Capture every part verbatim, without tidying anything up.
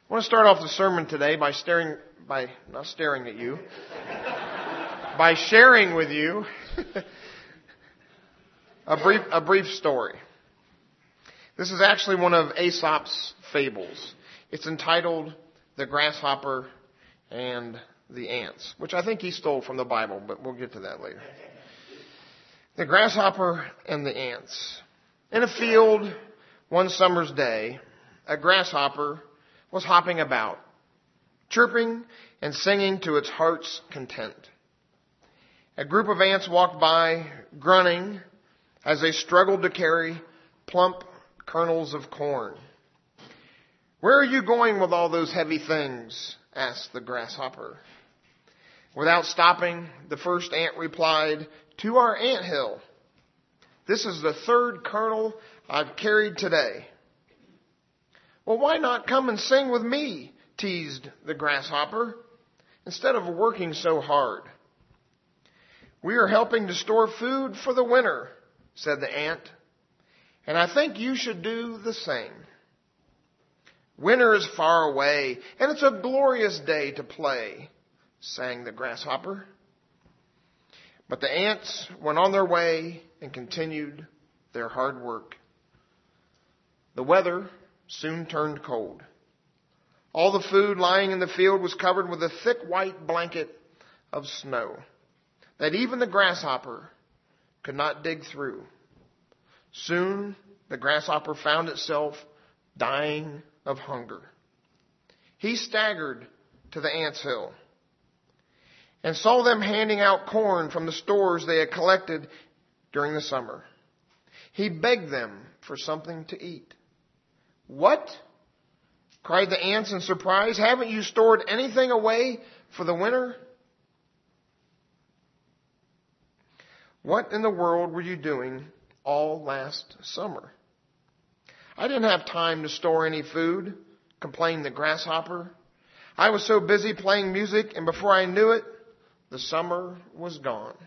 I want to start off the sermon today by staring, by not staring at you, by sharing with you a brief, a brief story. This is actually one of Aesop's fables. It's entitled "The Grasshopper and the Ants," which I think he stole from the Bible, but we'll get to that later. The Grasshopper and the Ants. In a field one summer's day, a grasshopper was hopping about, chirping and singing to its heart's content. A group of ants walked by, grunting as they struggled to carry plump kernels of corn. "Where are you going with all those heavy things?" asked the grasshopper. Without stopping, the first ant replied, "To our anthill. This is the third kernel I've carried today." "Well, why not come and sing with me?" teased the grasshopper, "instead of working so hard." "We are helping to store food for the winter," said the ant, "and I think you should do the same." "Winter is far away, and it's a glorious day to play," sang the grasshopper. But the ants went on their way and continued their hard work. The weather soon turned cold. All the food lying in the field was covered with a thick white blanket of snow that even the grasshopper could not dig through. Soon the grasshopper found itself dying of hunger. He staggered to the ants' hill and saw them handing out corn from the stores they had collected during the summer. He begged them for something to eat. "What?" cried the ants in surprise. "Haven't you stored anything away for the winter?" "What in the world were you doing all last summer?" "I didn't have time to store any food," complained the grasshopper. "I was so busy playing music, and before I knew it, the summer was gone."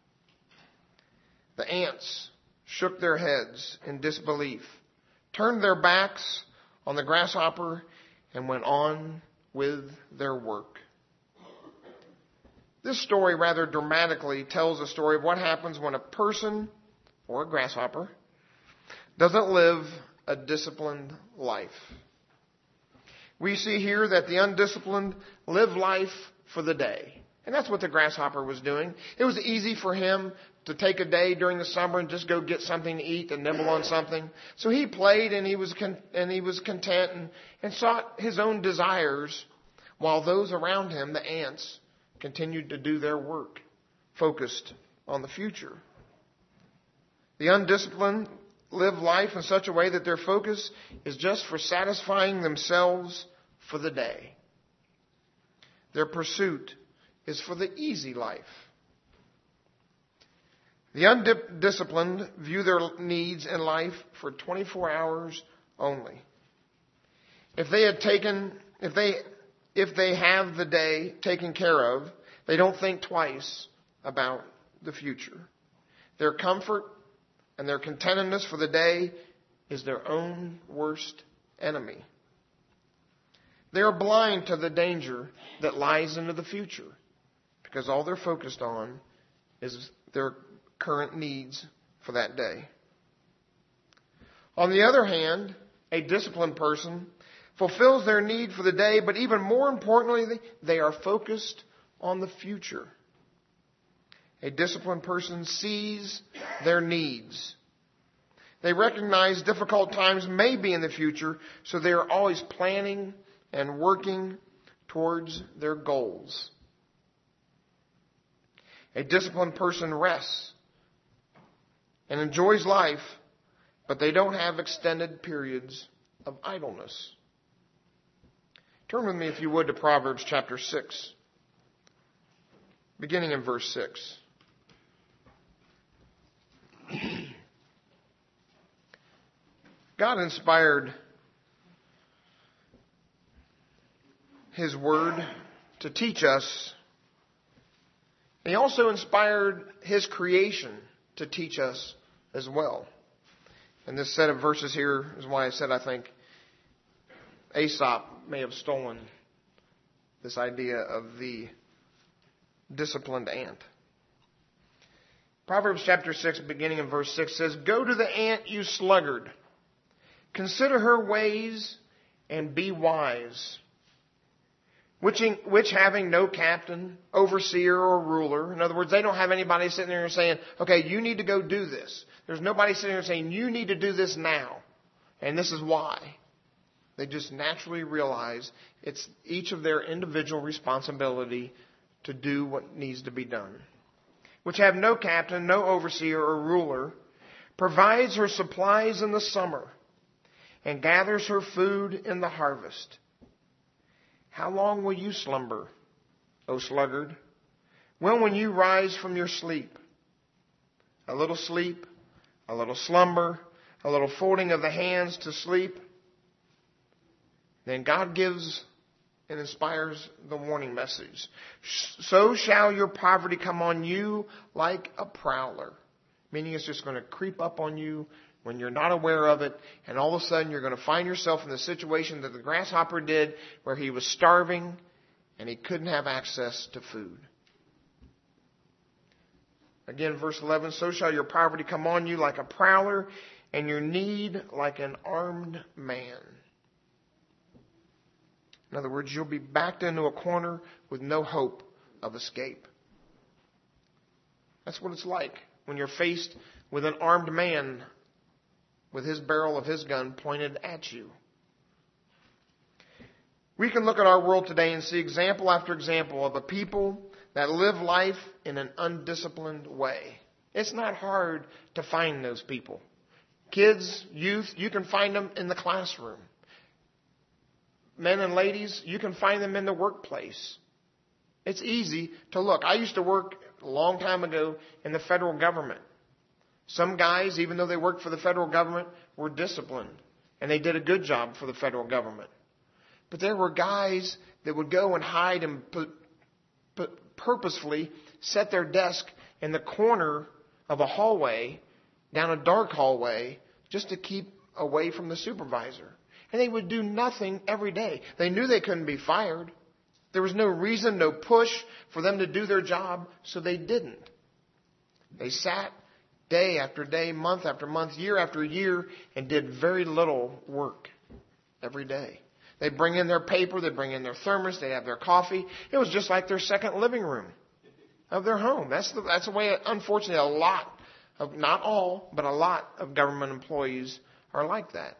The ants shook their heads in disbelief, turned their backs on the grasshopper, and went on with their work. This story rather dramatically tells the story of what happens when a person, or a grasshopper, doesn't live a disciplined life. We see here that the undisciplined live life for the day. And that's what the grasshopper was doing. It was easy for him to take a day during the summer and just go get something to eat and nibble on something. So he played and he was con- and he was content and, and sought his own desires, while those around him, the ants, continued to do their work, focused on the future. The undisciplined live life in such a way that their focus is just for satisfying themselves for the day. Their pursuit is for the easy life. The undisciplined view their needs in life for twenty-four hours only. If they had taken, if they, if they have the day taken care of, they don't think twice about the future. Their comfort and their contentedness for the day is their own worst enemy. They are blind to the danger that lies into the future, because all they're focused on is their current needs for that day. On the other hand, a disciplined person fulfills their need for the day, but even more importantly, they are focused on the future. A disciplined person sees their needs. They recognize difficult times may be in the future, so they are always planning and working towards their goals. A disciplined person rests and enjoys life, but they don't have extended periods of idleness. Turn with me, if you would, to Proverbs chapter six, beginning in verse six. God inspired His Word to teach us. He also inspired His creation to teach us as well. And this set of verses here is why I said I think Aesop may have stolen this idea of the disciplined ant. Proverbs chapter six, beginning in verse six, says, "Go to the ant, you sluggard. Consider her ways and be wise. Which, which having no captain, overseer, or ruler." In other words, they don't have anybody sitting there saying, okay, you need to go do this. There's nobody sitting there saying, you need to do this now. And this is why. They just naturally realize it's each of their individual responsibility to do what needs to be done. "Which have no captain, no overseer or ruler, provides her supplies in the summer, and gathers her food in the harvest. How long will you slumber, O sluggard? When will you rise from your sleep? A little sleep, a little slumber, a little folding of the hands to sleep." Then God gives and inspires the warning message. "So shall your poverty come on you like a prowler." Meaning it's just going to creep up on you when you're not aware of it. And all of a sudden you're going to find yourself in the situation that the grasshopper did, where he was starving and he couldn't have access to food. Again, verse eleven, "So shall your poverty come on you like a prowler, and your need like an armed man." In other words, you'll be backed into a corner with no hope of escape. That's what it's like when you're faced with an armed man with his barrel of his gun pointed at you. We can look at our world today and see example after example of a people that live life in an undisciplined way. It's not hard to find those people. Kids, youth, you can find them in the classroom. Men and ladies, you can find them in the workplace. It's easy to look. I used to work a long time ago in the federal government. Some guys, even though they worked for the federal government, were disciplined. And they did a good job for the federal government. But there were guys that would go and hide and put, put, purposefully set their desk in the corner of a hallway, down a dark hallway, just to keep away from the supervisor. And they would do nothing every day. They knew they couldn't be fired. There was no reason, no push for them to do their job, so they didn't. They sat day after day, month after month, year after year, and did very little work every day. They'd bring in their paper, they'd bring in their thermos, they'd have their coffee. It was just like their second living room of their home. That's the, that's the way, unfortunately, a lot of, not all, but a lot of government employees are like that.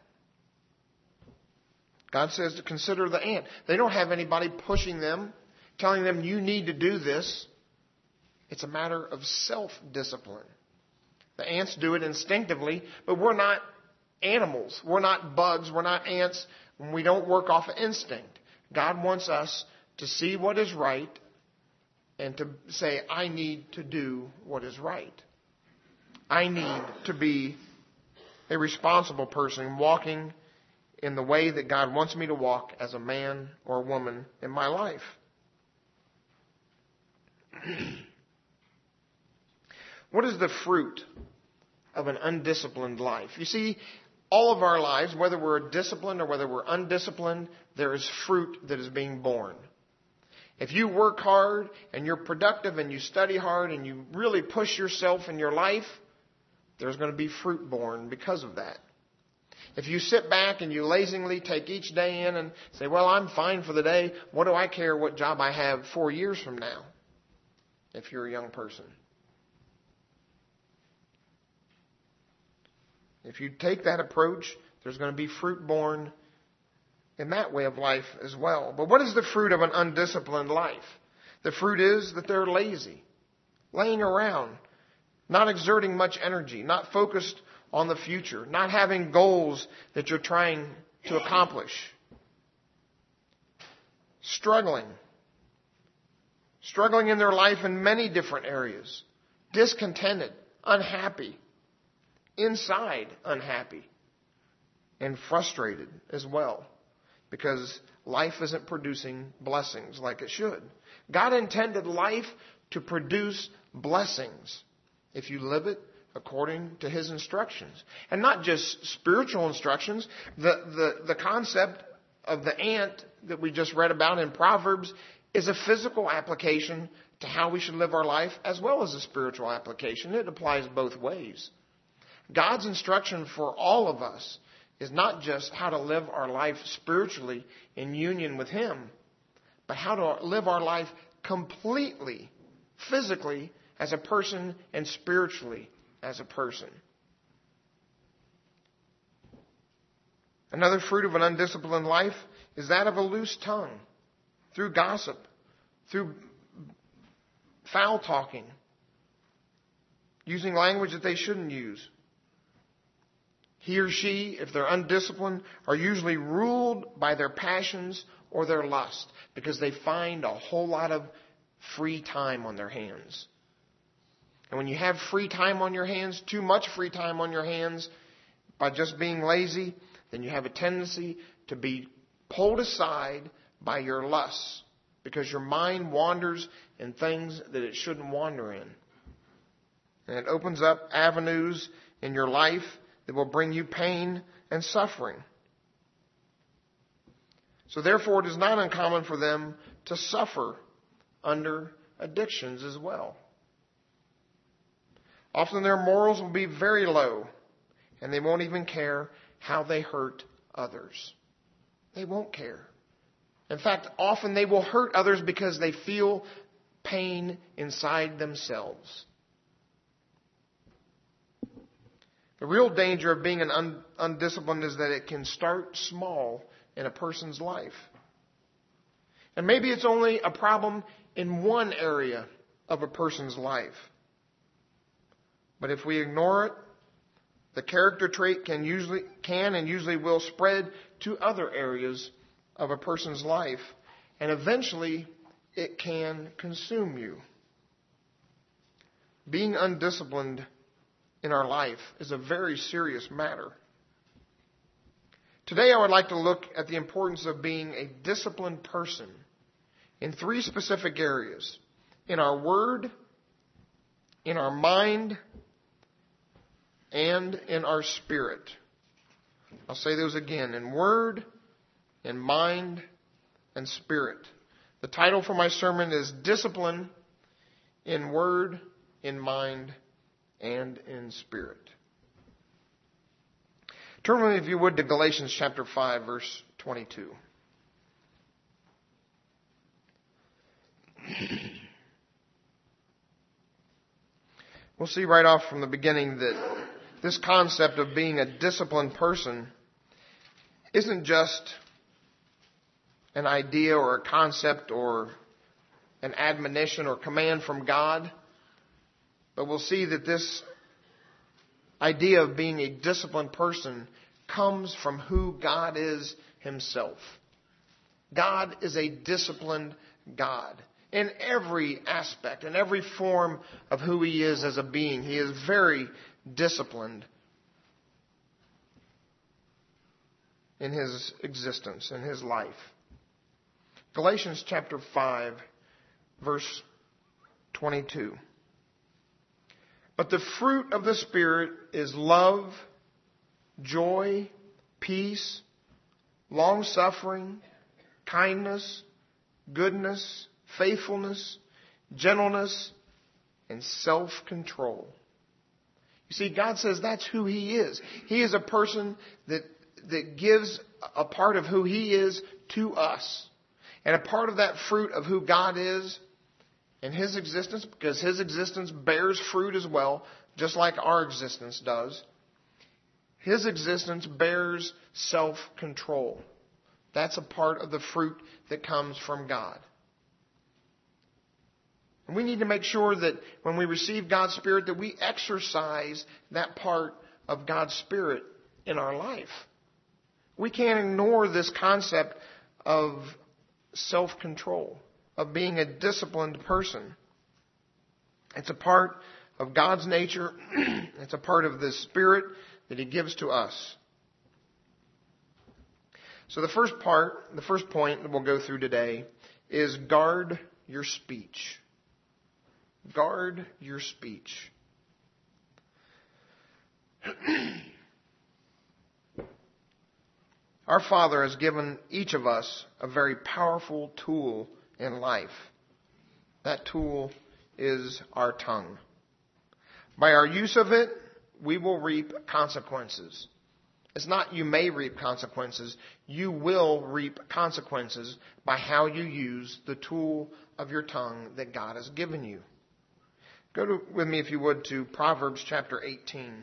God says to consider the ant. They don't have anybody pushing them, telling them you need to do this. It's a matter of self-discipline. The ants do it instinctively, but we're not animals. We're not bugs. We're not ants. We don't work off of instinct. God wants us to see what is right and to say, I need to do what is right. I need to be a responsible person walking in the way that God wants me to walk as a man or a woman in my life. What is the fruit of an undisciplined life? You see, all of our lives, whether we're disciplined or whether we're undisciplined, there is fruit that is being born. If you work hard and you're productive and you study hard and you really push yourself in your life, there's going to be fruit born because of that. If you sit back and you lazily take each day in and say, well, I'm fine for the day. What do I care what job I have four years from now? If you're a young person. If you take that approach, there's going to be fruit born in that way of life as well. But what is the fruit of an undisciplined life? The fruit is that they're lazy, laying around, not exerting much energy, not focused on the future, not having goals that you're trying to accomplish. Struggling. Struggling in their life in many different areas. Discontented, unhappy, inside unhappy, and frustrated as well because life isn't producing blessings like it should. God intended life to produce blessings if you live it according to His instructions. And not just spiritual instructions. The, the, the concept of the ant that we just read about in Proverbs is a physical application to how we should live our life as well as a spiritual application. It applies both ways. God's instruction for all of us is not just how to live our life spiritually in union with Him, but how to live our life completely, physically as a person and spiritually as a person. Another fruit of an undisciplined life is that of a loose tongue, through gossip, through foul talking, using language that they shouldn't use. He or she, if they're undisciplined, are usually ruled by their passions or their lust because they find a whole lot of free time on their hands. And when you have free time on your hands, too much free time on your hands, by just being lazy, then you have a tendency to be pulled aside by your lusts because your mind wanders in things that it shouldn't wander in. And it opens up avenues in your life that will bring you pain and suffering. So therefore, it is not uncommon for them to suffer under addictions as well. Often their morals will be very low, and they won't even care how they hurt others. They won't care. In fact, often they will hurt others because they feel pain inside themselves. The real danger of being an un- undisciplined is that it can start small in a person's life. And maybe it's only a problem in one area of a person's life. But if we ignore it, the character trait can usually can and usually will spread to other areas of a person's life, and eventually it can consume you. Being undisciplined in our life is a very serious matter. Today I would like to look at the importance of being a disciplined person in three specific areas: in our word, in our mind, and in our spirit. I'll say those again: in word, in mind, and spirit. The title for my sermon is Discipline in Word, in Mind, and in Spirit. Turn with me, if you would, to Galatians chapter five, verse twenty-two. We'll see right off from the beginning that this concept of being a disciplined person isn't just an idea or a concept or an admonition or command from God, but we'll see that this idea of being a disciplined person comes from who God is Himself. God is a disciplined God in every aspect, in every form of who He is as a being. He is very disciplined in His existence, in His life. Galatians chapter five, verse twenty-two. But the fruit of the Spirit is love, joy, peace, long-suffering, kindness, goodness, faithfulness, gentleness, and self-control. You see, God says that's who He is. He is a person that, that gives a part of who He is to us. And a part of that fruit of who God is in His existence, because His existence bears fruit as well, just like our existence does. His existence bears self-control. That's a part of the fruit that comes from God. And we need to make sure that when we receive God's Spirit, that we exercise that part of God's Spirit in our life. We can't ignore this concept of self-control, of being a disciplined person. It's a part of God's nature. It's a part of the Spirit that He gives to us. So the first part, the first point that we'll go through today is guard your speech. Guard your speech. Our Father has given each of us a very powerful tool in life. That tool is our tongue. By our use of it, we will reap consequences. It's not you may reap consequences. You will reap consequences by how you use the tool of your tongue that God has given you. Go to, with me, if you would, to Proverbs chapter eighteen,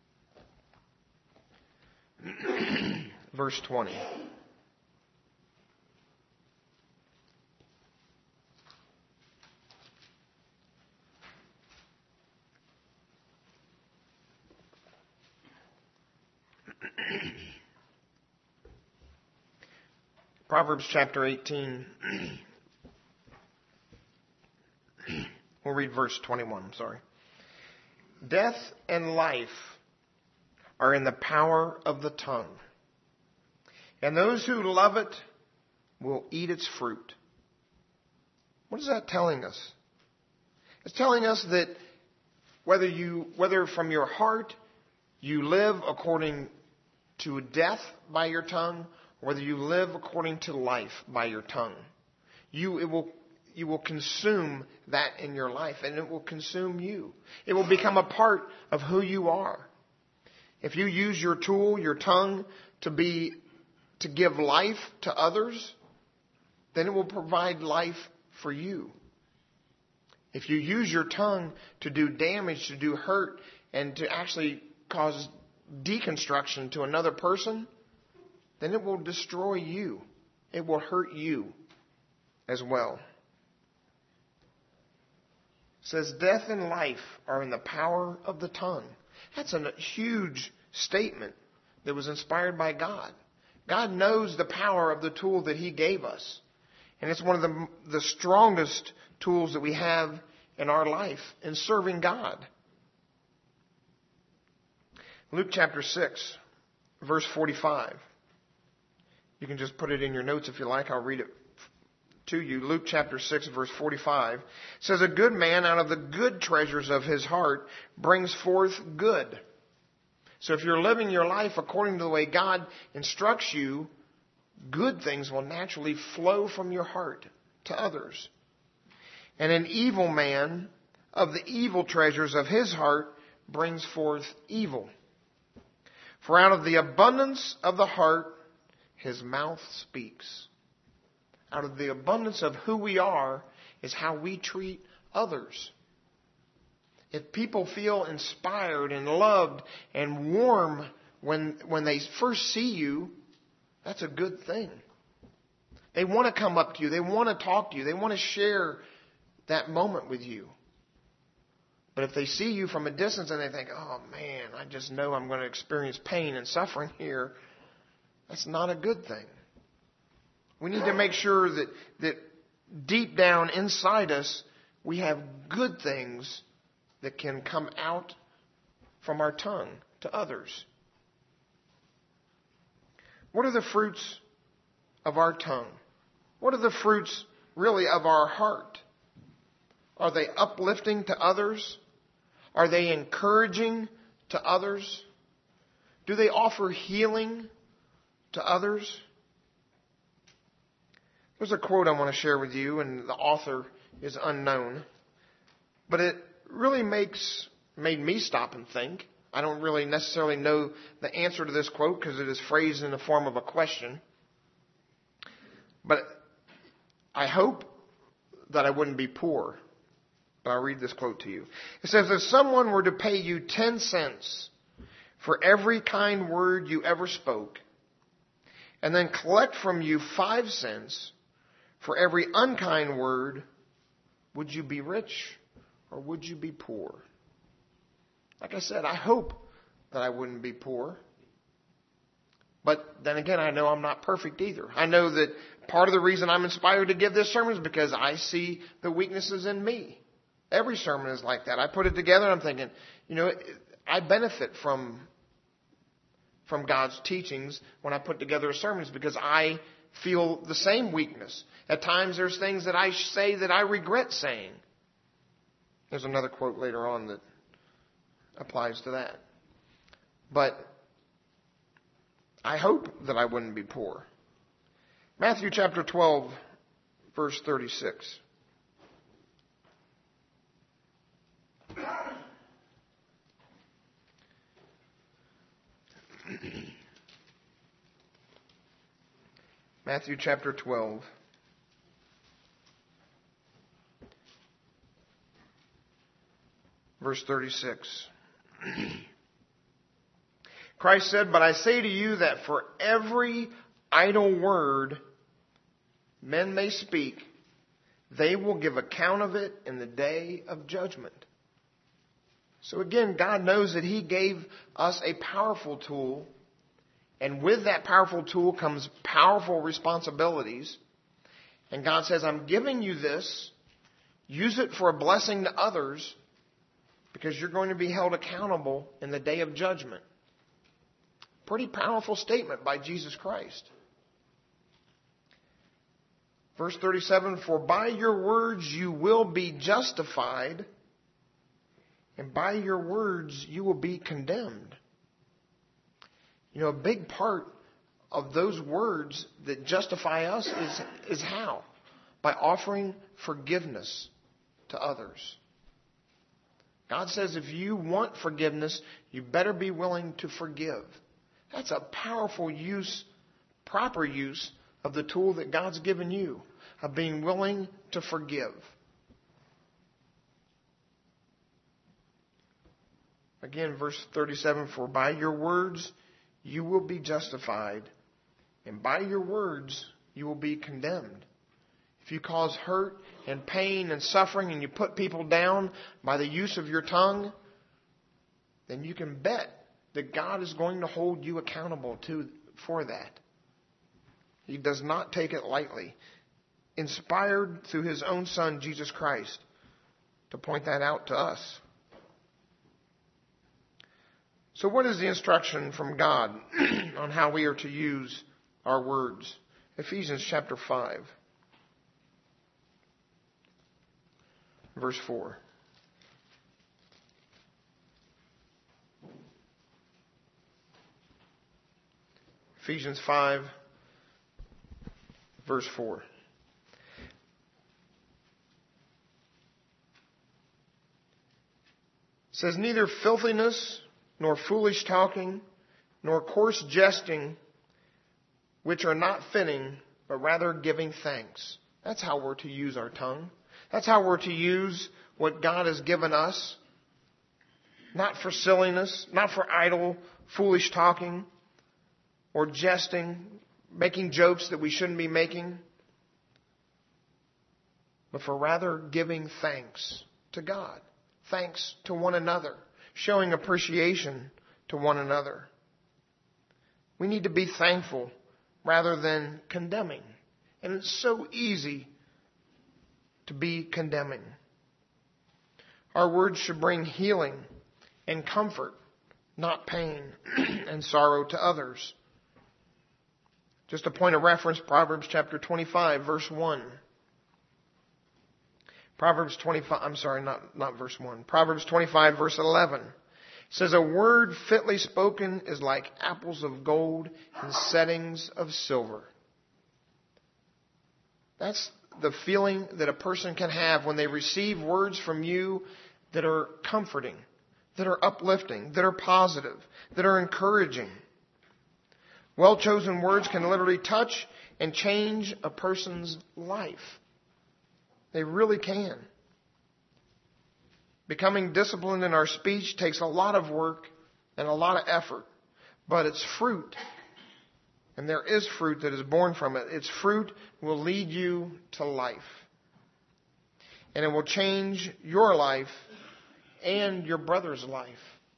verse twenty. Proverbs chapter eighteen. We'll read verse twenty-one, I'm sorry. Death and life are in the power of the tongue, and those who love it will eat its fruit. What is that telling us? It's telling us that whether you, whether from your heart you live according to death by your tongue, or whether you live according to life by your tongue, you it will you will consume that in your life, and it will consume you. It will become a part of who you are. If you use your tool, your tongue, to be to give life to others, then it will provide life for you. If you use your tongue to do damage, to do hurt, and to actually cause deconstruction to another person, then it will destroy you. It will hurt you as well. It says, death and life are in the power of the tongue. That's a huge statement that was inspired by God. God knows the power of the tool that He gave us. And it's one of the, the strongest tools that we have in our life in serving God. Luke chapter six, verse forty-five. You can just put it in your notes if you like. I'll read it to you. Luke chapter six, verse forty-five says, a good man out of the good treasures of his heart brings forth good. So if you're living your life according to the way God instructs you, good things will naturally flow from your heart to others. And an evil man of the evil treasures of his heart brings forth evil. For out of the abundance of the heart, his mouth speaks. Out of the abundance of who we are is how we treat others. If people feel inspired and loved and warm when, when they first see you, that's a good thing. They want to come up to you. They want to talk to you. They want to share that moment with you. But if they see you from a distance and they think, oh man, I just know I'm going to experience pain and suffering here, that's not a good thing. We need to make sure that, that deep down inside us, we have good things that can come out from our tongue to others. What are the fruits of our tongue? What are the fruits really of our heart? Are they uplifting to others? Are they encouraging to others? Do they offer healing to others? There's a quote I want to share with you, and the author is unknown. But it really makes made me stop and think. I don't really necessarily know the answer to this quote because it is phrased in the form of a question. But I hope that I wouldn't be poor. But I'll read this quote to you. It says, if someone were to pay you ten cents for every kind word you ever spoke, and then collect from you five cents for every unkind word, would you be rich or would you be poor? Like I said, I hope that I wouldn't be poor. But then again, I know I'm not perfect either. I know that part of the reason I'm inspired to give this sermon is because I see the weaknesses in me. Every sermon is like that. I put it together and I'm thinking, you know, I benefit from, from God's teachings when I put together a sermon because I feel the same weakness. At times there's things that I say that I regret saying. There's another quote later on that applies to that. But I hope that I wouldn't be poor. Matthew chapter twelve, verse thirty-six. Matthew chapter twelve. Verse thirty-six. Christ said, "But I say to you that for every idle word men may speak, they will give account of it in the day of judgment." So again, God knows that He gave us a powerful tool, and with that powerful tool comes powerful responsibilities. And God says, I'm giving you this. Use it for a blessing to others, because you're going to be held accountable in the day of judgment. Pretty powerful statement by Jesus Christ. Verse thirty-seven, "For by your words you will be justified, and by your words you will be condemned." You know, a big part of those words that justify us is, is how? By offering forgiveness to others. God says if you want forgiveness, you better be willing to forgive. That's a powerful use, proper use of the tool that God's given you, of being willing to forgive. Again, verse thirty-seven, "For by your words you will be justified, and by your words you will be condemned." If you cause hurt and pain and suffering and you put people down by the use of your tongue, then you can bet that God is going to hold you accountable to for that. He does not take it lightly. Inspired through His own Son, Jesus Christ, to point that out to us. So what is the instruction from God on how we are to use our words? Ephesians chapter five. Verse four. Ephesians five, verse four. It says, "Neither filthiness, nor foolish talking, nor coarse jesting, which are not fitting, but rather giving thanks." That's how we're to use our tongue. That's how we're to use what God has given us. Not for silliness, not for idle, foolish talking, or jesting, making jokes that we shouldn't be making, but for rather giving thanks to God, thanks to one another, showing appreciation to one another. We need to be thankful rather than condemning. And it's so easy to be condemning. Our words should bring healing and comfort, not pain and sorrow to others. Just a point of reference, Proverbs chapter twenty-five, verse one. Proverbs twenty-five, I'm sorry, not, not verse one. Proverbs twenty-five, verse eleven. It says, "A word fitly spoken is like apples of gold in settings of silver." That's the feeling that a person can have when they receive words from you that are comforting, that are uplifting, that are positive, that are encouraging. Well-chosen words can literally touch and change a person's life. They really can. Becoming disciplined in our speech takes a lot of work and a lot of effort, but it's fruit. And there is fruit that is born from it. Its fruit will lead you to life. And it will change your life and your brother's life.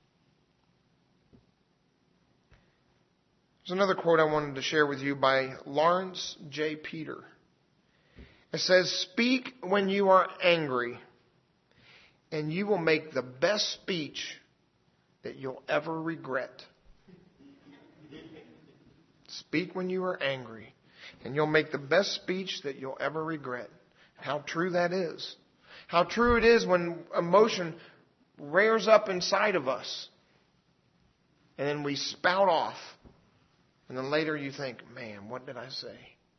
There's another quote I wanted to share with you by Lawrence J. Peter. It says, "Speak when you are angry, and you will make the best speech that you'll ever regret." Speak when you are angry, and you'll make the best speech that you'll ever regret. How true that is. How true it is when emotion rears up inside of us, and then we spout off And then later you think, man, what did I say?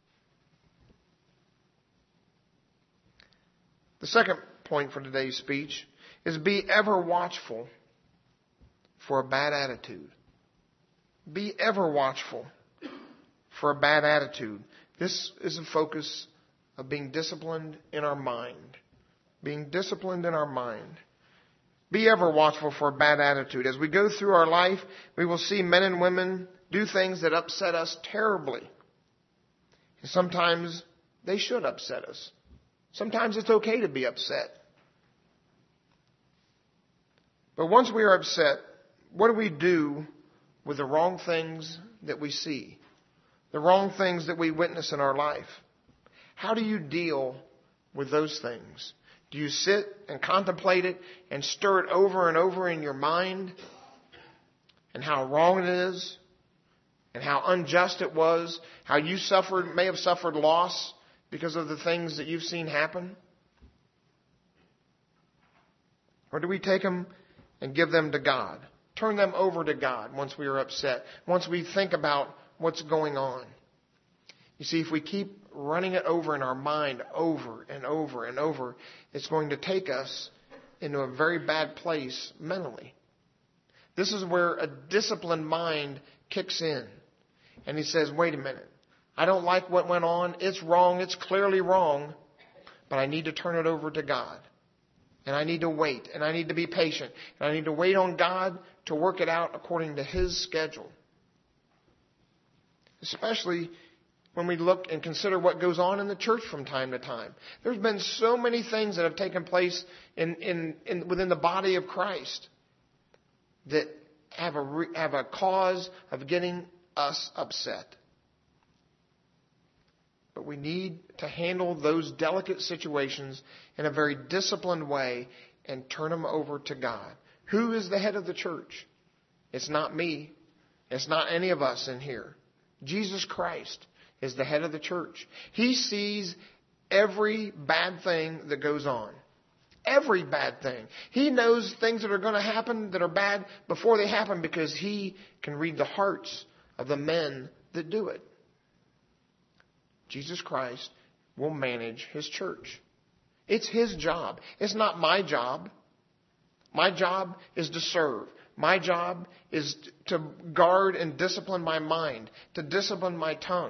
The second point for today's speech is be ever watchful for a bad attitude. Be ever watchful for a bad attitude. This is a focus of being disciplined in our mind. Being disciplined in our mind. Be ever watchful for a bad attitude. As we go through our life, we will see men and women do things that upset us terribly. And sometimes they should upset us. Sometimes it's okay to be upset. But once we are upset, what do we do with the wrong things that we see? The wrong things that we witness in our life? How do you deal with those things? Do you sit and contemplate it and stir it over and over in your mind? And how wrong it is? And how unjust it was? How you suffered, may have suffered loss because of the things that you've seen happen? Or do we take them and give them to God? Turn them over to God once we are upset. Once we think about what's going on. You see, if we keep running it over in our mind over and over and over, it's going to take us into a very bad place mentally. This is where a disciplined mind kicks in. And he says, wait a minute. I don't like what went on. It's wrong. It's clearly wrong. But I need to turn it over to God. And I need to wait. And I need to be patient. And I need to wait on God to work it out according to His schedule. Especially when we look and consider what goes on in the church from time to time. There's been so many things that have taken place in, in, in within the body of Christ that have a, re, have a cause of getting us upset. But we need to handle those delicate situations in a very disciplined way and turn them over to God. Who is the head of the church? It's not me. It's not any of us in here. Jesus Christ is the head of the church. He sees every bad thing that goes on. Every bad thing. He knows things that are going to happen that are bad before they happen because He can read the hearts of the men that do it. Jesus Christ will manage His church. It's His job. It's not my job. My job is to serve. My job is to guard and discipline my mind, to discipline my tongue.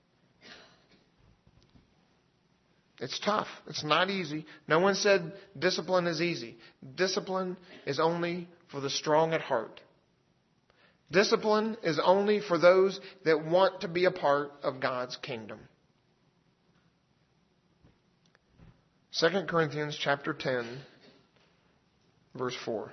It's tough. It's not easy. No one said discipline is easy. Discipline is only for the strong at heart. Discipline is only for those that want to be a part of God's kingdom. Second Corinthians chapter ten, verse four.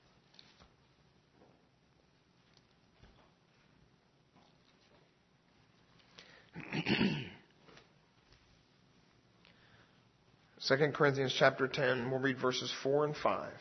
Second Corinthians chapter ten, we'll read verses four and five.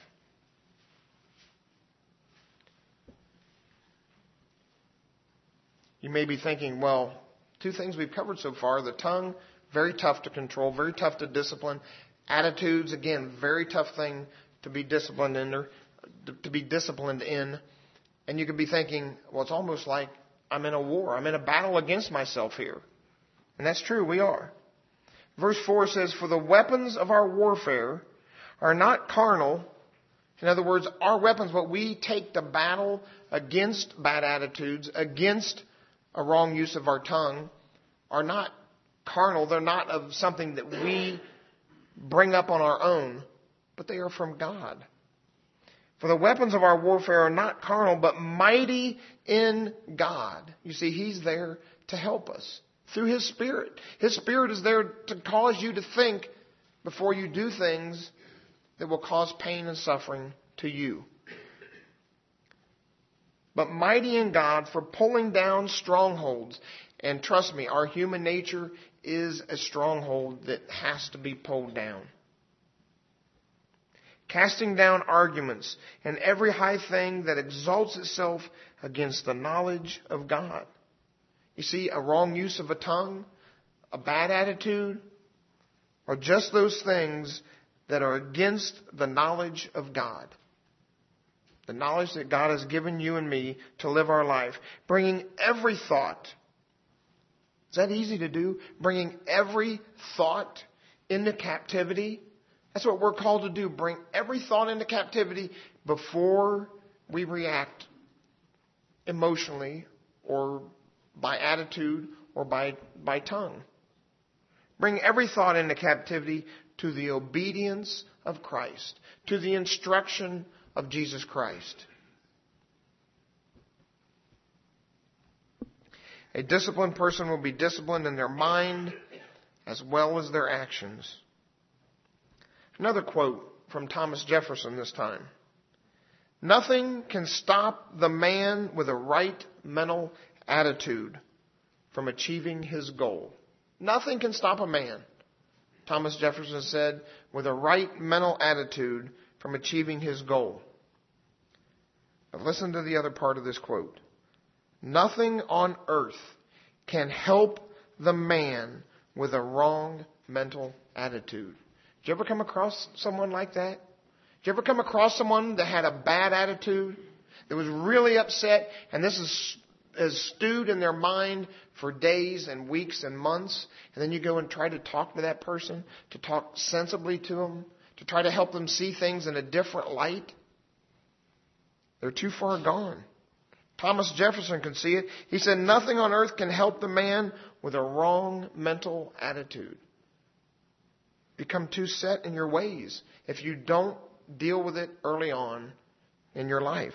You may be thinking, well, two things we've covered so far. The tongue, very tough to control, very tough to discipline. Attitudes, again, very tough thing to be disciplined in, or to be disciplined in. And you could be thinking, well, it's almost like I'm in a war. I'm in a battle against myself here. And that's true, we are. Verse four says, for the weapons of our warfare are not carnal. In other words, our weapons, what we take to battle against bad attitudes, against a wrong use of our tongue, are not carnal. They're not of something that we bring up on our own, but they are from God. For the weapons of our warfare are not carnal, but mighty in God. You see, He's there to help us through His Spirit. His Spirit is there to cause you to think before you do things that will cause pain and suffering to you. But mighty in God for pulling down strongholds. And trust me, our human nature is a stronghold that has to be pulled down. Casting down arguments and every high thing that exalts itself against the knowledge of God. You see, a wrong use of a tongue, a bad attitude, are just those things that are against the knowledge of God. The knowledge that God has given you and me to live our life. Bringing every thought. Is that easy to do? Bringing every thought into captivity. That's what we're called to do. Bring every thought into captivity before we react emotionally or by attitude or by, by tongue. Bring every thought into captivity to the obedience of Christ, to the instruction of Jesus Christ. A disciplined person will be disciplined in their mind as well as their actions. Another quote from Thomas Jefferson this time. Nothing can stop the man with a right mental attitude from achieving his goal. Nothing can stop a man, Thomas Jefferson said, with a right mental attitude from achieving his goal. But listen to the other part of this quote. Nothing on earth can help the man with a wrong mental attitude. Did you ever come across someone like that? Did you ever come across someone that had a bad attitude, that was really upset, and this is has stewed in their mind for days and weeks and months, and then you go and try to talk to that person, to talk sensibly to them, to try to help them see things in a different light? They're too far gone. Thomas Jefferson could see it. He said, nothing on earth can help the man with a wrong mental attitude. Become too set in your ways if you don't deal with it early on in your life.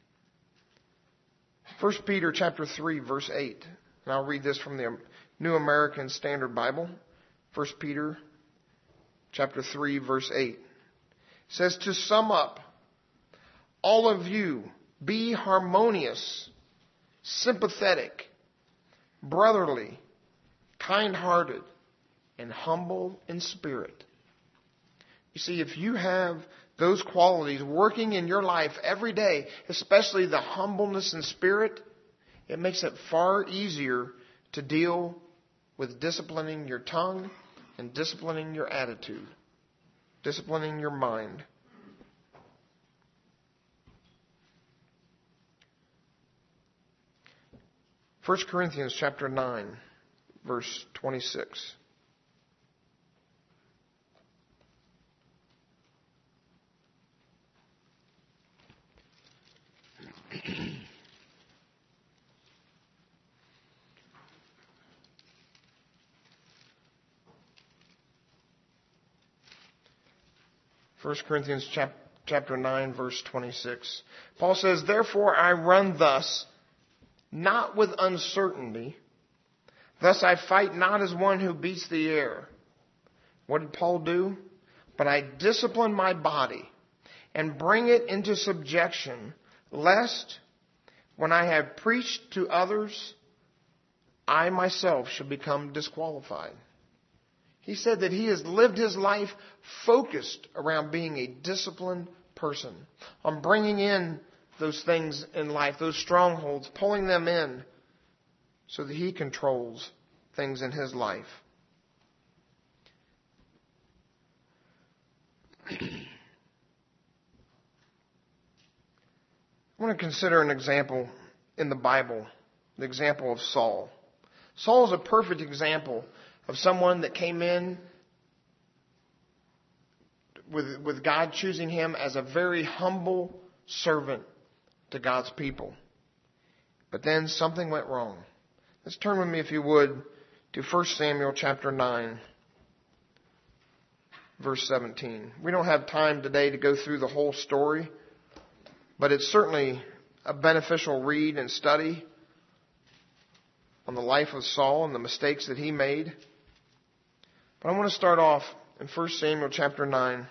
First Peter chapter three, verse eight. And I'll read this from the New American Standard Bible. First Peter chapter three, verse eight. It says, to sum up, all of you be harmonious, sympathetic, brotherly, kind-hearted, and humble in spirit. You see, if you have those qualities working in your life every day, especially the humbleness in spirit, it makes it far easier to deal with disciplining your tongue and disciplining your attitude, disciplining your mind. First Corinthians chapter nine, verse twenty-six. First Corinthians chap- chapter nine, verse twenty-six. Paul says, therefore I run thus, not with uncertainty. Thus I fight not as one who beats the air. What did Paul do? But I discipline my body and bring it into subjection, lest when I have preached to others, I myself should become disqualified. He said that he has lived his life focused around being a disciplined person, on bringing in those things in life, those strongholds, pulling them in so that he controls things in his life. I want to consider an example in the Bible, the example of Saul. Saul is a perfect example of someone that came in with, with God choosing him as a very humble servant to God's people. But then something went wrong. Let's turn with me, if you would, to First Samuel chapter nine, verse seventeen. We don't have time today to go through the whole story, but it's certainly a beneficial read and study on the life of Saul and the mistakes that he made. But I want to start off in First Samuel chapter nine.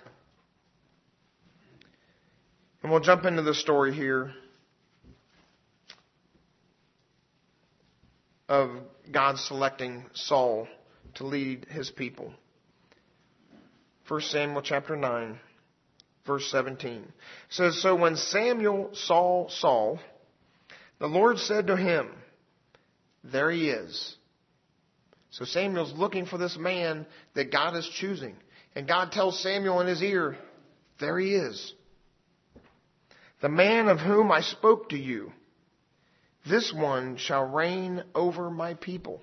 And we'll jump into the story here of God selecting Saul to lead his people. First Samuel chapter nine, verse seventeen. It says, so when Samuel saw Saul, the Lord said to him, there he is. So Samuel's looking for this man that God is choosing. And God tells Samuel in his ear, there he is. the man of whom I spoke to you, this one shall reign over my people.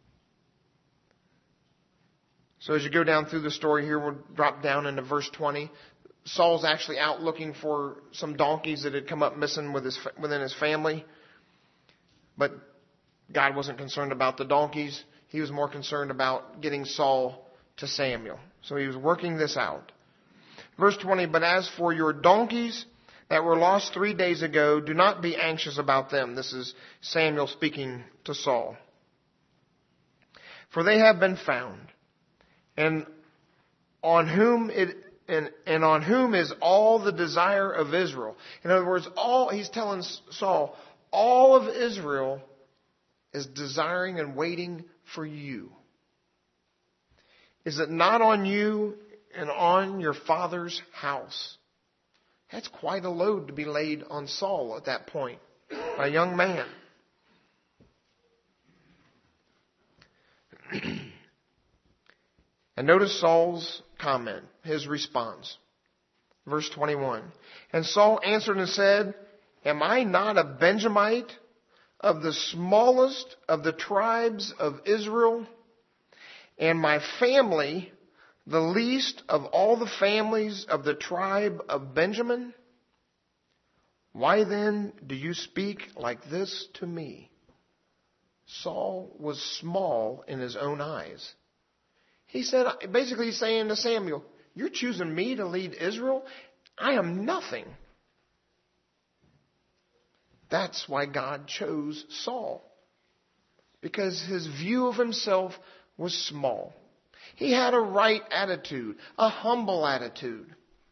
So as you go down through the story here, we'll drop down into verse twenty. Saul's actually out looking for some donkeys that had come up missing with his, within his family. But God wasn't concerned about the donkeys. He was more concerned about getting Saul to Samuel. So he was working this out. Verse twenty, but as for your donkeys that were lost three days ago, do not be anxious about them. This is Samuel speaking to Saul. For they have been found, and on whom it and, and on whom is all the desire of Israel. In other words, all he's telling Saul, all of Israel is desiring and waiting for you. Is it not on you and on your father's house? That's quite a load to be laid on Saul at that point, a young man. And notice Saul's comment, his response. Verse twenty-one. And Saul answered and said, am I not a Benjamite of the smallest of the tribes of Israel, and my family the least of all the families of the tribe of Benjamin? Why then do you speak like this to me? Saul was small in his own eyes. He said, basically he's saying to Samuel, you're choosing me to lead Israel? I am nothing. That's why God chose Saul. Because his view of himself was small. He had a right attitude, a humble attitude.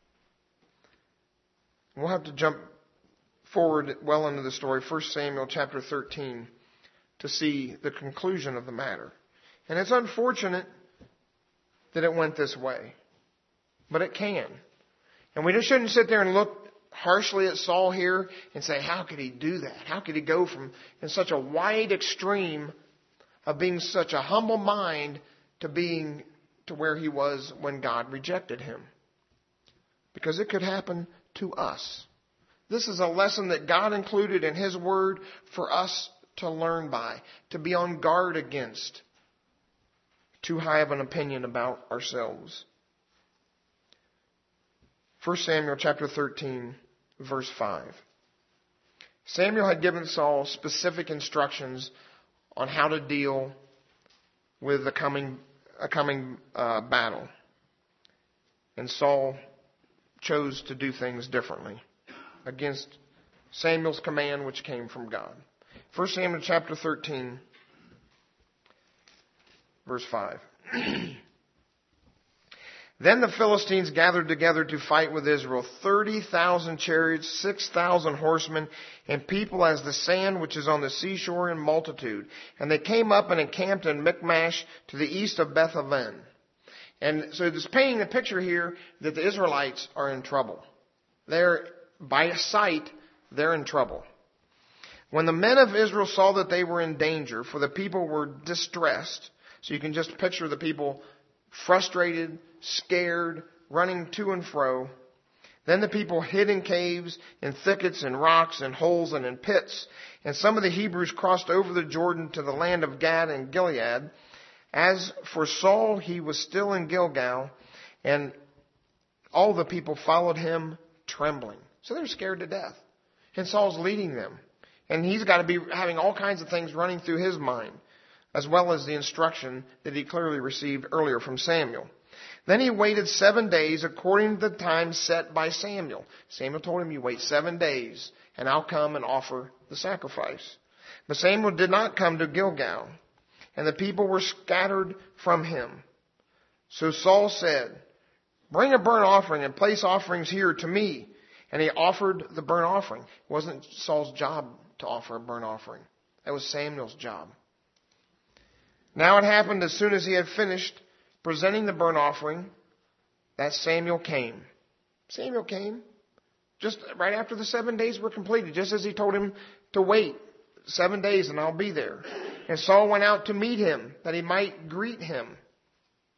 We'll have to jump forward well into the story, First Samuel chapter thirteen, to see the conclusion of the matter. And it's unfortunate that it went this way, but it can. And we just shouldn't sit there and look harshly at Saul here and say, how could he do that? How could he go from in such a wide extreme of being such a humble mind to being to where he was when God rejected him? Because it could happen to us. This is a lesson that God included in His Word for us to learn by, to be on guard against too high of an opinion about ourselves. First Samuel chapter thirteen, verse five. Samuel had given Saul specific instructions on how to deal with a coming, a coming uh, battle. And Saul chose to do things differently against Samuel's command, which came from God. First Samuel chapter thirteen, verse five. Then the Philistines gathered together to fight with Israel, thirty thousand chariots, six thousand horsemen, and people as the sand which is on the seashore in multitude. And they came up and encamped in Michmash to the east of Beth-aven. And so it's painting the picture here that the Israelites are in trouble. They're, by sight, they're in trouble. When the men of Israel saw that they were in danger, for the people were distressed, so you can just picture the people frustrated, scared, running to and fro. Then the people hid in caves, in thickets, in rocks, in holes, and in pits. And some of the Hebrews crossed over the Jordan to the land of Gad and Gilead. As for Saul, he was still in Gilgal, and all the people followed him trembling. So they're scared to death. And Saul's leading them. And he's got to be having all kinds of things running through his mind, as well as the instruction that he clearly received earlier from Samuel. Then he waited seven days according to the time set by Samuel. Samuel told him, you wait seven days, and I'll come and offer the sacrifice. But Samuel did not come to Gilgal, and the people were scattered from him. So Saul said, bring a burnt offering and place offerings here to me. And he offered the burnt offering. It wasn't Saul's job to offer a burnt offering. That was Samuel's job. Now it happened as soon as he had finished presenting the burnt offering that Samuel came. Samuel came just right after the seven days were completed, just as he told him to wait seven days and I'll be there. And Saul went out to meet him that he might greet him.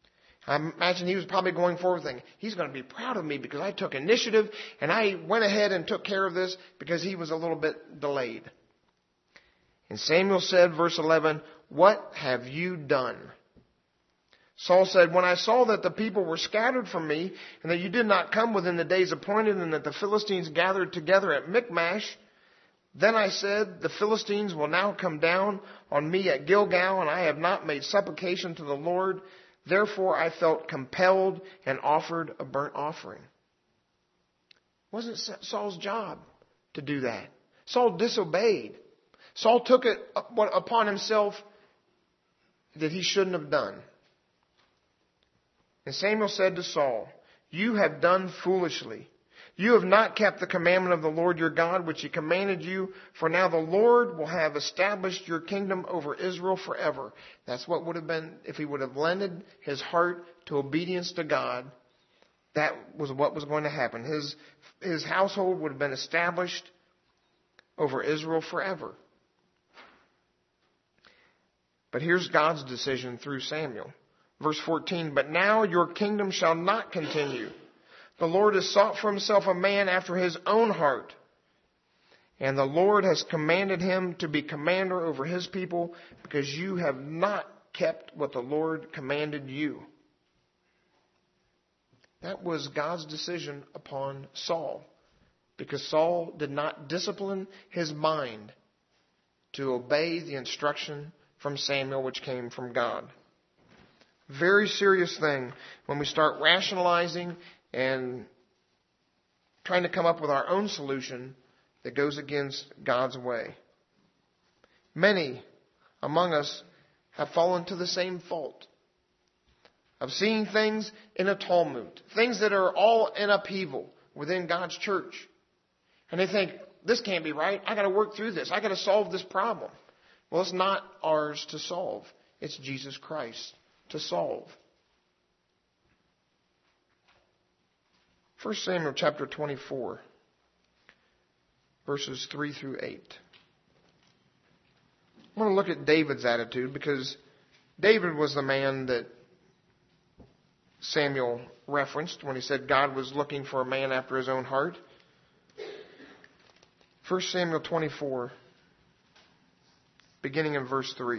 I imagine he was probably going forward thinking, he's going to be proud of me because I took initiative and I went ahead and took care of this because he was a little bit delayed. And Samuel said, verse eleven, what have you done? Saul said, when I saw that the people were scattered from me and that you did not come within the days appointed and that the Philistines gathered together at Michmash, then I said, the Philistines will now come down on me at Gilgal, and I have not made supplication to the Lord. Therefore I felt compelled and offered a burnt offering. It wasn't Saul's job to do that. Saul disobeyed. Saul took it upon himself that he shouldn't have done. And Samuel said to Saul, you have done foolishly. You have not kept the commandment of the Lord your God, which he commanded you. For now the Lord will have established your kingdom over Israel forever. That's what would have been, if he would have lended his heart to obedience to God, that was what was going to happen. His, his household would have been established over Israel forever. But here's God's decision through Samuel. Verse fourteen, but now your kingdom shall not continue. The Lord has sought for himself a man after his own heart. And the Lord has commanded him to be commander over his people because you have not kept what the Lord commanded you. That was God's decision upon Saul, because Saul did not discipline his mind to obey the instruction from Samuel, which came from God. Very serious thing when we start rationalizing and trying to come up with our own solution that goes against God's way. Many among us have fallen to the same fault of seeing things in a tumult, things that are all in upheaval within God's church. And they think, this can't be right. I got to work through this. I got to solve this problem. Well, it's not ours to solve. It's Jesus Christ to solve. First Samuel chapter twenty-four, verses three through eight. I want to look at David's attitude, because David was the man that Samuel referenced when he said God was looking for a man after his own heart. First Samuel twenty-four, beginning in verse three.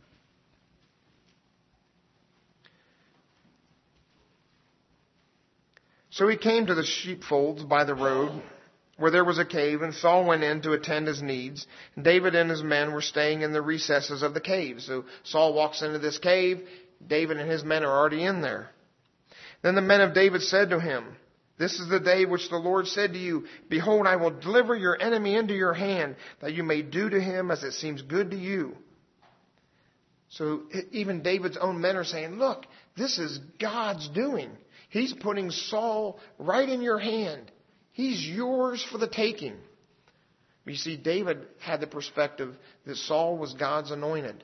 So he came to the sheepfolds by the road, where there was a cave, and Saul went in to attend his needs. And David and his men were staying in the recesses of the cave. So Saul walks into this cave. David and his men are already in there. Then the men of David said to him, this is the day which the Lord said to you, behold, I will deliver your enemy into your hand, that you may do to him as it seems good to you. So even David's own men are saying, look, this is God's doing. He's putting Saul right in your hand. He's yours for the taking. You see, David had the perspective that Saul was God's anointed.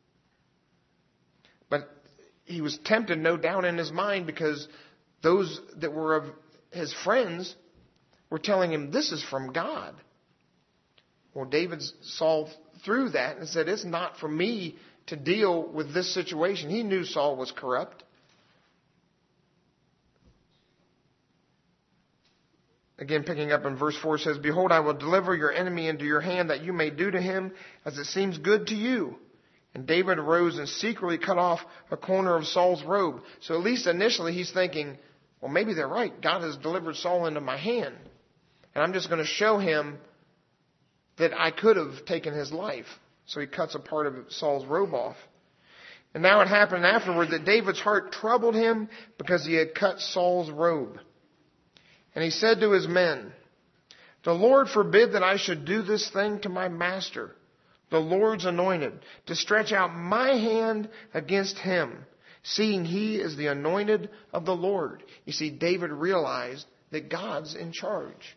But he was tempted, no doubt, in his mind, because those that were of his friends were telling him, this is from God. Well, David saw through that and said, it's not for me to deal with this situation. He knew Saul was corrupt. Again, picking up in verse four, says, behold, I will deliver your enemy into your hand, that you may do to him as it seems good to you. And David arose and secretly cut off a corner of Saul's robe. So at least initially he's thinking, well, maybe they're right. God has delivered Saul into my hand. And I'm just going to show him that I could have taken his life. So he cuts a part of Saul's robe off. And now it happened afterward that David's heart troubled him because he had cut Saul's robe. And he said to his men, the Lord forbid that I should do this thing to my master, the Lord's anointed, to stretch out my hand against him, seeing he is the anointed of the Lord. You see, David realized that God's in charge.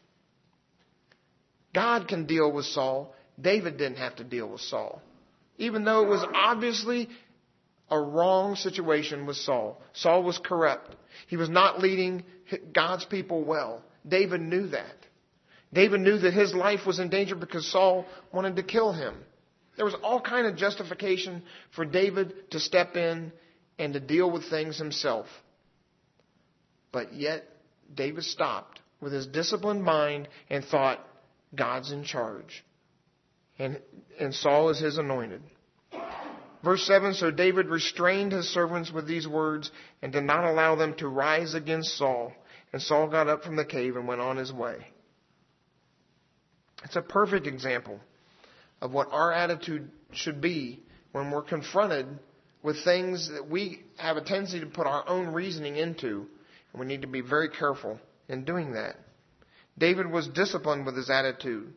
God can deal with Saul. David didn't have to deal with Saul. Even though it was obviously a wrong situation with Saul. Saul was corrupt. He was not leading God's people well. David knew that. David knew that his life was in danger because Saul wanted to kill him. There was all kind of justification for David to step in and to deal with things himself. But yet, David stopped with his disciplined mind and thought, God's in charge. And, and Saul is his anointed. Verse seven, so David restrained his servants with these words and did not allow them to rise against Saul. And Saul got up from the cave and went on his way. It's a perfect example of what our attitude should be when we're confronted with things that we have a tendency to put our own reasoning into. And we need to be very careful in doing that. David was disciplined with his attitude,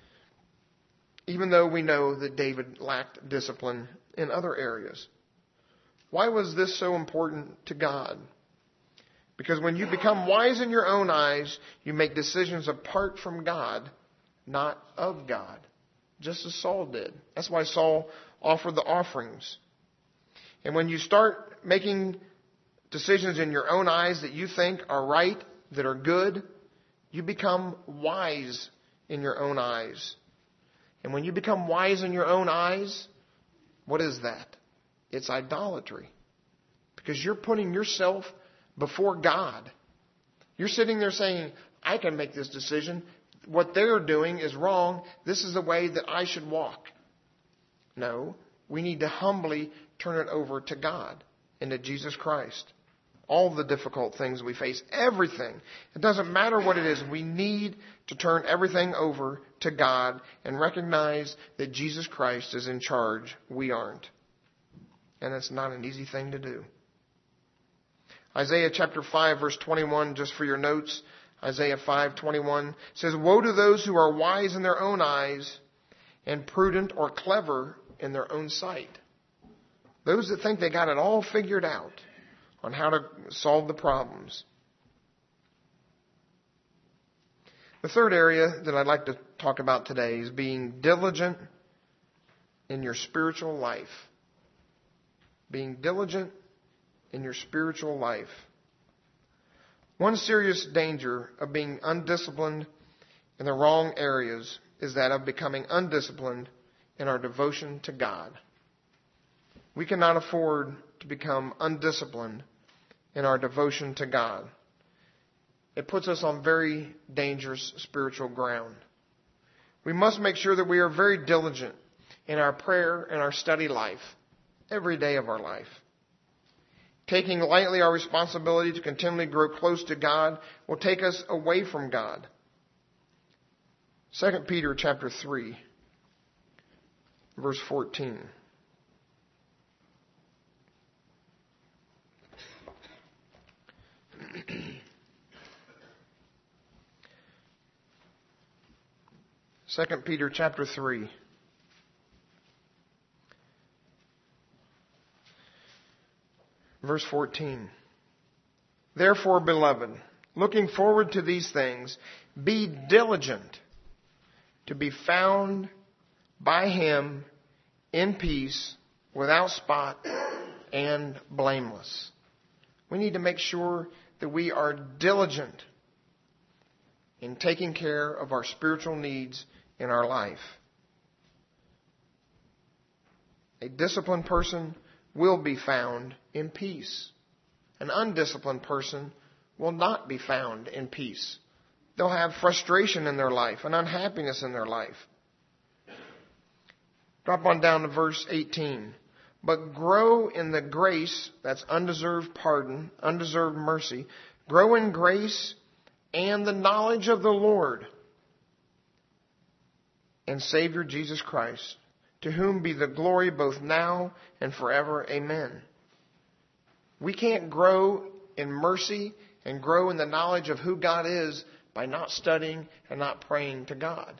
even though we know that David lacked discipline in other areas. Why was this so important to God? Because when you become wise in your own eyes, you make decisions apart from God, not of God, just as Saul did. That's why Saul offered the offerings. And when you start making decisions in your own eyes that you think are right, that are good, you become wise in your own eyes. And when you become wise in your own eyes, what is that? It's idolatry. Because you're putting yourself before God. You're sitting there saying, I can make this decision. What they're doing is wrong. This is the way that I should walk. No, we need to humbly turn it over to God and to Jesus Christ. All the difficult things we face, everything. It doesn't matter what it is. We need to turn everything over to God and recognize that Jesus Christ is in charge. We aren't. And it's not an easy thing to do. Isaiah chapter five, verse twenty-one, just for your notes. Isaiah five twenty-one says, woe to those who are wise in their own eyes and prudent or clever in their own sight. Those that think they got it all figured out on how to solve the problems. The third area that I'd like to talk about today is being diligent in your spiritual life. Being diligent in your spiritual life. One serious danger of being undisciplined in the wrong areas is that of becoming undisciplined in our devotion to God. We cannot afford to become undisciplined in our devotion to God. It puts us on very dangerous spiritual ground. We must make sure that we are very diligent in our prayer and our study life, every day of our life. Taking lightly our responsibility to continually grow close to God will take us away from God. Second Peter chapter three, verse fourteen. Second Peter chapter three. Verse fourteen. Therefore, beloved, looking forward to these things, be diligent to be found by him in peace, without spot, and blameless. We need to make sure that we are diligent in taking care of our spiritual needs in our life. A disciplined person will be found in peace. An undisciplined person will not be found in peace. They'll have frustration in their life and unhappiness in their life. Drop on down to verse eighteen. But grow in the grace, that's undeserved pardon, undeserved mercy. Grow in grace and the knowledge of the Lord and Savior Jesus Christ, to whom be the glory both now and forever. Amen. We can't grow in mercy and grow in the knowledge of who God is by not studying and not praying to God.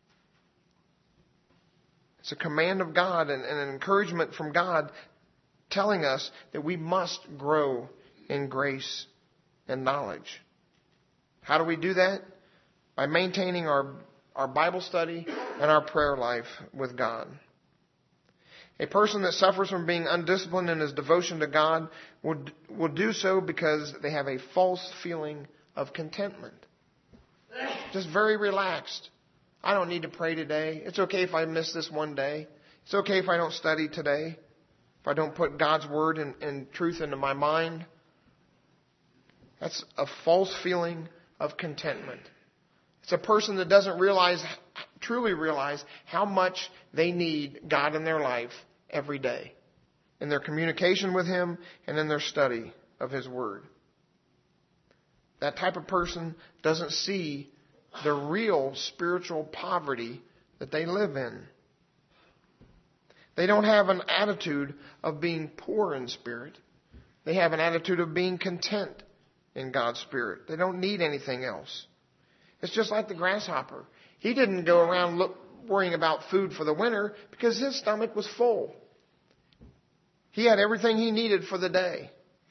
It's a command of God and an encouragement from God telling us that we must grow in grace and knowledge. How do we do that? By maintaining our, our Bible study and our prayer life with God. A person that suffers from being undisciplined in his devotion to God will, will do so because they have a false feeling of contentment. Just very relaxed. I don't need to pray today. It's okay if I miss this one day. It's okay if I don't study today. if I don't put God's word and, and truth into my mind, that's a false feeling of contentment. It's a person that doesn't realize, truly realize how much they need God in their life every day, in their communication with Him and in their study of His Word. That type of person doesn't see the real spiritual poverty that they live in. They don't have an attitude of being poor in spirit. They have an attitude of being content in God's Spirit. They don't need anything else. It's just like the grasshopper. He didn't go around look, worrying about food for the winter because his stomach was full. He had everything he needed for the day.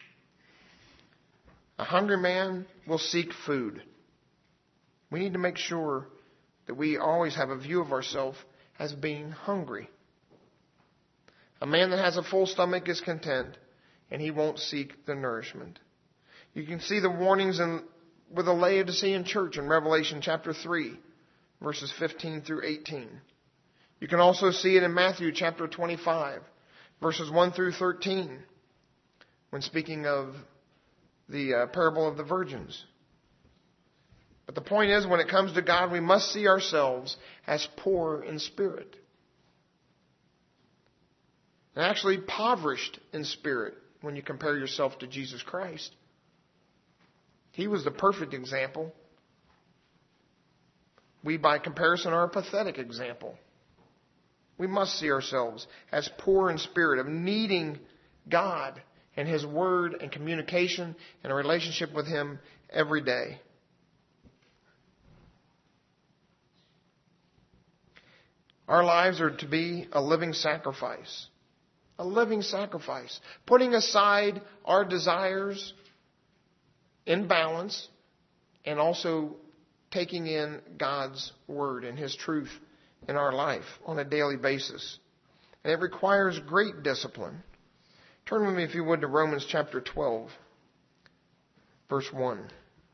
A hungry man will seek food. We need to make sure that we always have a view of ourselves as being hungry. A man that has a full stomach is content, and he won't seek the nourishment. You can see the warnings in, with the Laodicean church in Revelation chapter three, verses fifteen through eighteen. You can also see it in Matthew chapter twenty-five, verses one through thirteen, when speaking of the uh, parable of the virgins. But the point is, when it comes to God, we must see ourselves as poor in spirit. And actually impoverished in spirit when you compare yourself to Jesus Christ. He was the perfect example. We, by comparison, are a pathetic example. We must see ourselves as poor in spirit, of needing God and His Word and communication and a relationship with Him every day. Our lives are to be a living sacrifice. A living sacrifice. Putting aside our desires in balance and also taking in God's Word and His truth in our life on a daily basis. And it requires great discipline. Turn with me, if you would, to Romans chapter twelve, verse one.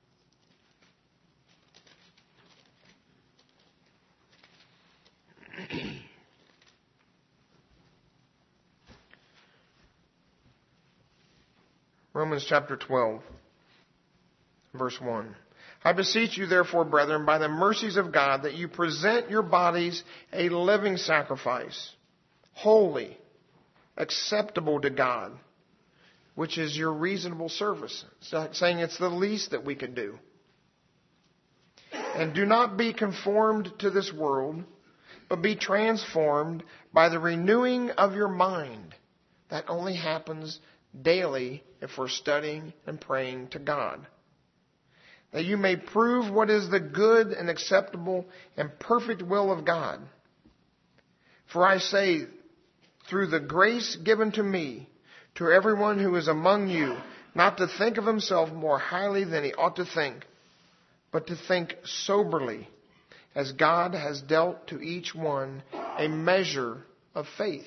Romans chapter twelve, verse one. I beseech you, therefore, brethren, by the mercies of God, that you present your bodies a living sacrifice, holy, acceptable to God, which is your reasonable service. It's saying it's the least that we could do. And do not be conformed to this world, but be transformed by the renewing of your mind. That only happens daily if we're studying and praying to God. That you may prove what is the good and acceptable and perfect will of God. For I say, through the grace given to me, to everyone who is among you, not to think of himself more highly than he ought to think, but to think soberly, as God has dealt to each one a measure of faith.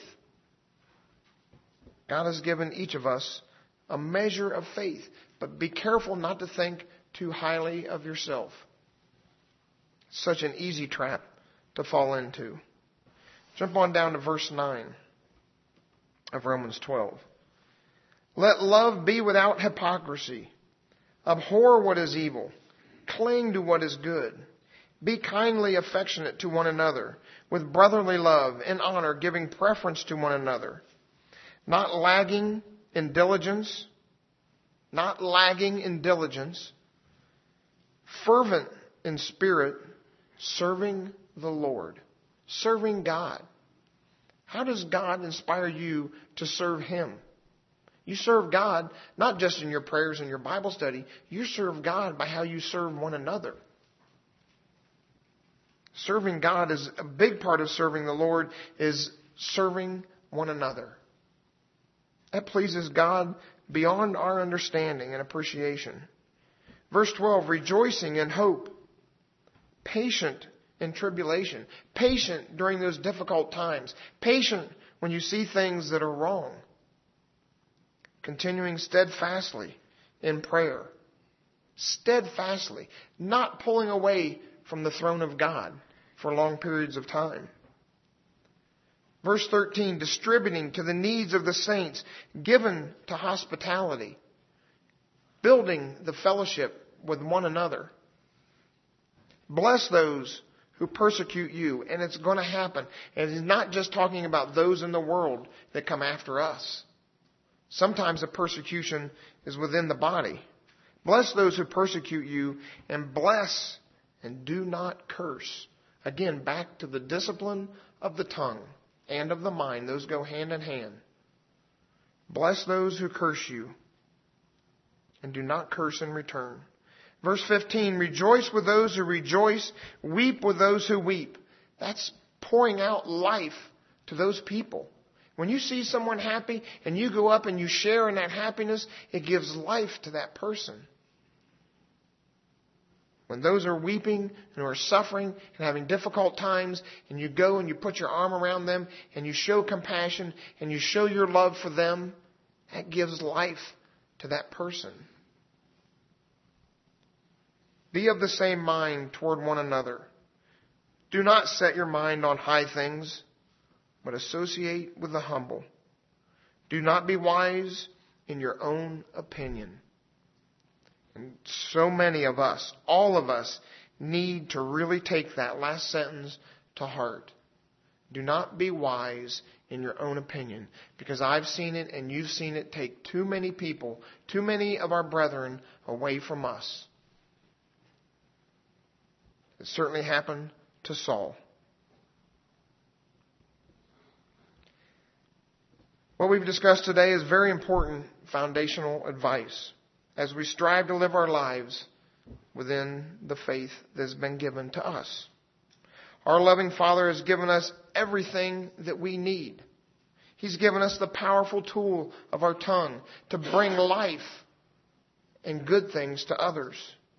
God has given each of us a measure of faith, but be careful not to think too highly of yourself. Such an easy trap to fall into. Jump on down to verse nine of Romans twelve. Let love be without hypocrisy. Abhor what is evil. Cling to what is good. Be kindly affectionate to one another, with brotherly love and honor, giving preference to one another. Not lagging in diligence. Not lagging in diligence. Fervent in spirit, serving the Lord. Serving God. How does God inspire you to serve Him? You serve God not just in your prayers and your Bible study. You serve God by how you serve one another. Serving God is a big part of serving the Lord, is serving one another. That pleases God beyond our understanding and appreciation. Verse twelve, rejoicing in hope, patient in tribulation, patient during those difficult times, patient when you see things that are wrong, continuing steadfastly in prayer, steadfastly, not pulling away from the throne of God for long periods of time. Verse thirteen, distributing to the needs of the saints, given to hospitality, building the fellowship with one another. Bless those who persecute you, and it's going to happen. And he's not just talking about those in the world that come after us. Sometimes the persecution is within the body. Bless those who persecute you, and bless and do not curse. Again, back to the discipline of the tongue and of the mind. Those go hand in hand. Bless those who curse you, and do not curse in return. Verse fifteen, rejoice with those who rejoice, weep with those who weep. That's pouring out life to those people. When you see someone happy and you go up and you share in that happiness, it gives life to that person. When those are weeping and are suffering and having difficult times, and you go and you put your arm around them and you show compassion and you show your love for them, that gives life to that person. Be of the same mind toward one another. Do not set your mind on high things, but associate with the humble. Do not be wise in your own opinion. And so many of us, all of us, need to really take that last sentence to heart. Do not be wise in your own opinion. Because I've seen it and you've seen it take too many people, too many of our brethren away from us. It certainly happened to Saul. What we've discussed today is very important foundational advice as we strive to live our lives within the faith that has been given to us. Our loving Father has given us everything that we need. He's given us the powerful tool of our tongue to bring life and good things to others.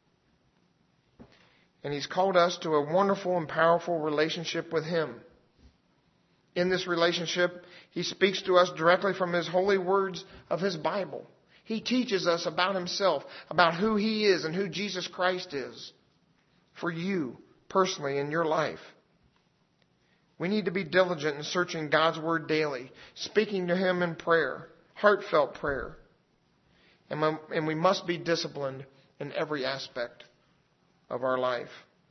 And He's called us to a wonderful and powerful relationship with Him. In this relationship, He speaks to us directly from His holy words of His Bible. He teaches us about Himself, about who He is and who Jesus Christ is for you personally in your life. We need to be diligent in searching God's Word daily, speaking to Him in prayer, heartfelt prayer. And we must be disciplined in every aspect of our life.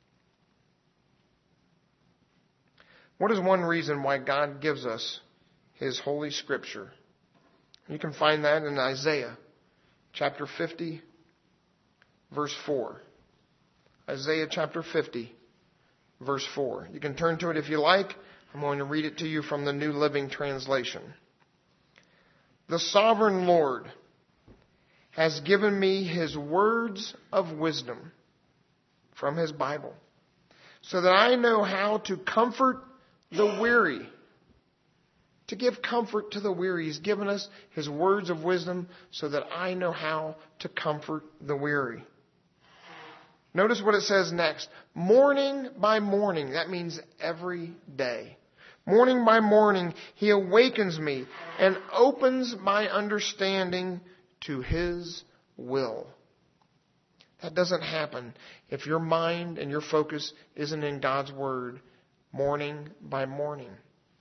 What is one reason why God gives us His Holy Scripture? You can find that in Isaiah chapter fifty, verse four. Isaiah chapter fifty, verse four. You can turn to it if you like. I'm going to read it to you from the New Living Translation. The sovereign Lord has given me His words of wisdom from His Bible, so that I know how to comfort the weary. To give comfort to the weary. He's given us His words of wisdom so that I know how to comfort the weary. Notice what it says next. Morning by morning. That means every day. Morning by morning, He awakens me and opens my understanding to His will. That doesn't happen if your mind and your focus isn't in God's Word morning by morning.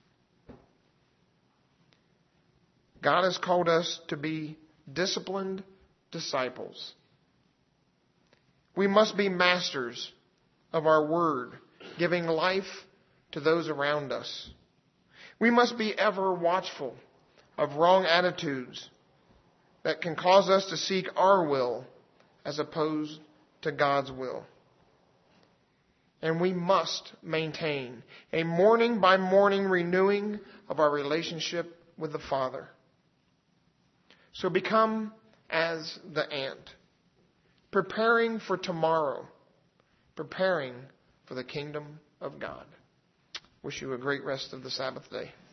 God has called us to be disciplined disciples. We must be masters of our word, giving life to those around us. We must be ever watchful of wrong attitudes that can cause us to seek our will as opposed to God's will. And we must maintain a morning by morning renewing of our relationship with the Father. So become as the ant, preparing for tomorrow, preparing for the kingdom of God. Wish you a great rest of the Sabbath day.